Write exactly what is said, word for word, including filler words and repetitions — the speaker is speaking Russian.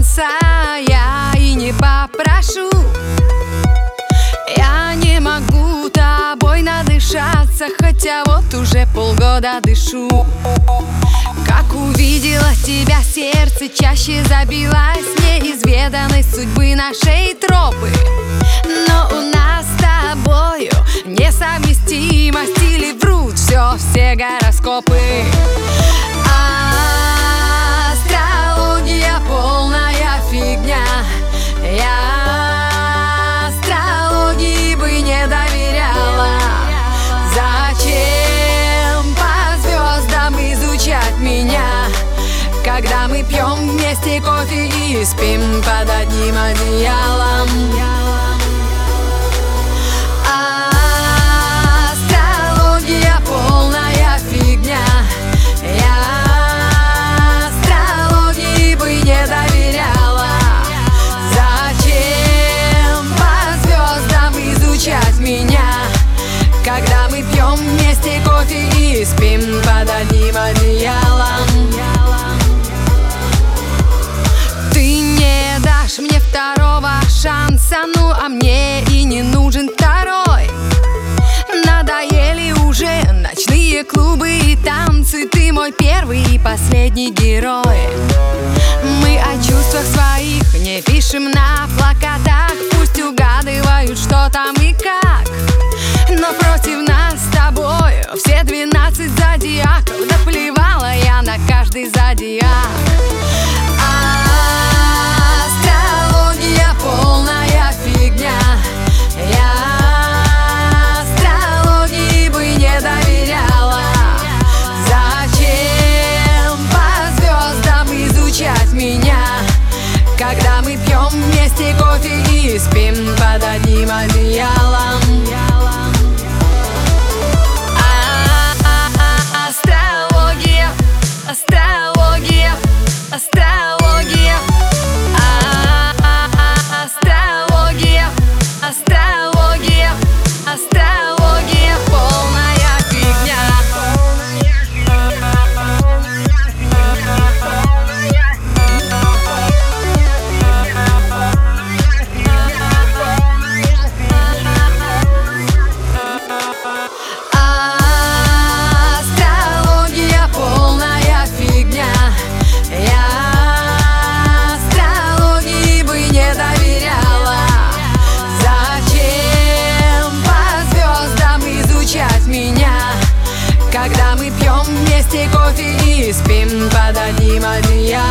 шанса я и не попрошу. Я не могу тобой надышаться, хотя вот уже полгода дышу. Как увидела тебя, сердце чаще забилось, неизведанной судьбы нашей тропы. Но у нас с тобою несовместимость, или врут все, все гороскопы. Астрология полная фигня. Я астрологии бы не доверяла. Зачем по звездам изучать меня, когда мы пьем вместе кофе и спим под одним одеялом? Астрология полная фигня. Я астрологии бы не доверяла. Зачем по звездам изучать меня, когда мы пьем вместе кофе и спим под одним одеялом? Ты не дашь мне второго шанса, ну а мне и не нужен второй. Надоели уже ночные клубы и танцы, ты мой первый и последний герой. Мы о чувствах своих не пишем на плакатах, пусть угадывают, что там и как. Но против нас с тобою все двенадцать зодиаков, да плевала я на каждый зодиак. Астрология полная фигня. Я астрологии бы не доверяла. Зачем по звездам изучать меня, когда мы пьем вместе кофе и спим под одним одеялом? Астрология, астрология, астрология. Астрология, астрология, астрология полная фигня. Астрология полная фигня. Я астрологии бы не доверяла. Зачем по звездам изучать меня, когда мы пьем вместе кофе и спим под одним одеялом?